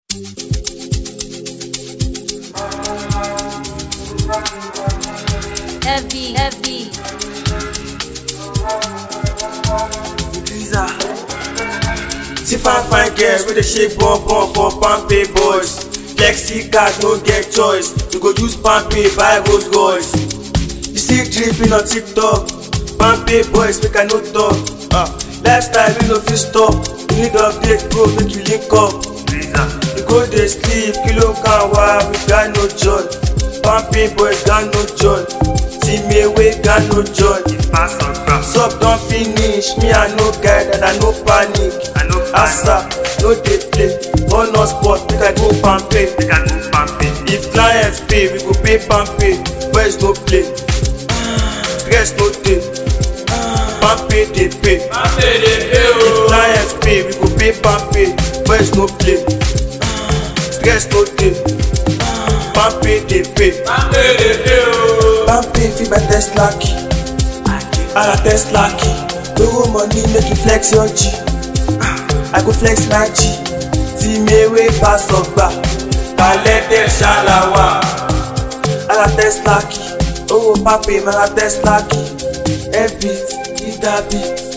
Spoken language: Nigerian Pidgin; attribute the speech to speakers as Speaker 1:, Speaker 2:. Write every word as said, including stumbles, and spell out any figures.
Speaker 1: Heavy, heavy.
Speaker 2: See fine fine girls with the shape bum bum for Pampe boys. Flexi card no get choice. You go use Pampe buy Rolls Royce. You see dripping on TikTok. Pampe boys make I no talk. Uh, lifestyle we no fit stop. You need update bro make you link up. You go dey sleep kilo can wa we got no joy. Pampe boys got no joy. Team away got no joy. Sub don finish me I no guide and I no panic. Asa no dey play on us spot make I go Pampe. If clients pay we go pay Pampe. Boys no play, stress no dey. Pampe dey pay. If clients pay we go pay Pampe. Boys no play, stress no dey. Pampe dey pay. Pampe fit buy Tesla key, I got Tesla key. No money make you flex your G. I go flex my G. Tí mi wey pass ọgbà, kalẹ̀ tẹ̀ ṣàlàwà. I got Tesla key, owó Pampe ma ra Tesla key. F-beat, hit that beat.